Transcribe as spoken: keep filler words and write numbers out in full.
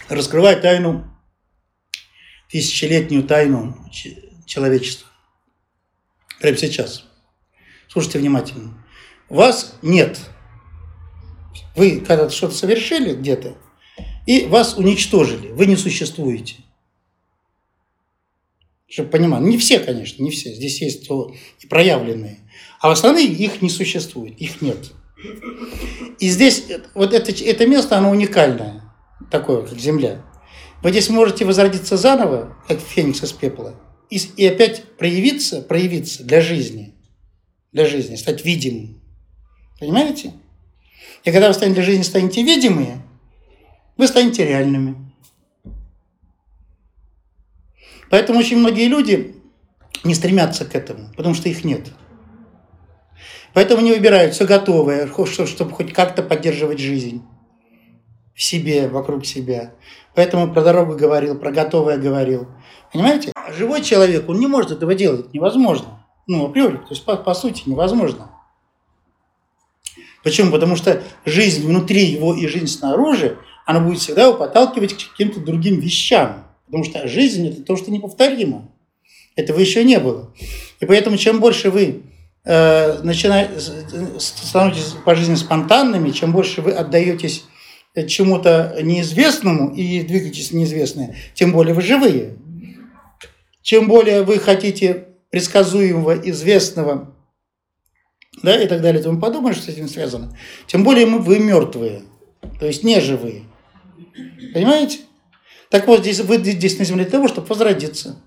раскрывать тайну, тысячелетнюю тайну человечества. Прямо сейчас. Слушайте внимательно. Вас нет. Вы когда-то что-то совершили где-то, и вас уничтожили. Вы не существуете. Чтобы понимать. Не все, конечно, не все. Здесь есть и проявленные. А в основном их не существует. Их нет. И здесь вот это, это место, оно уникальное. Такое, как Земля. Вы здесь можете возродиться заново, как феникс из пепла, и, и опять проявиться, проявиться для жизни. Для жизни, стать видимым. Понимаете? И когда вы для жизни станете видимые, вы станете реальными. Поэтому очень многие люди не стремятся к этому, потому что их нет. Поэтому не выбирают все готовое, чтобы хоть как-то поддерживать жизнь в себе, вокруг себя. Поэтому про дорогу говорил, про готовое говорил. Понимаете? Живой человек, он не может этого делать, это невозможно. Ну, априори, то есть по, по сути невозможно. Почему? Потому что жизнь внутри его и жизнь снаружи, она будет всегда его подталкивать к каким-то другим вещам. Потому что жизнь – это то, что неповторимо. Этого еще не было. И поэтому чем больше вы э, начинаете, становитесь по жизни спонтанными, чем больше вы отдаетесь чему-то неизвестному и двигаетесь в неизвестное, тем более вы живые. Чем более вы хотите предсказуемого, известного, да, и так далее, и тому подобное, что с этим связано, тем более вы мертвые, то есть неживые. Понимаете? Так вот, здесь, вы здесь на Земле для того, чтобы возродиться.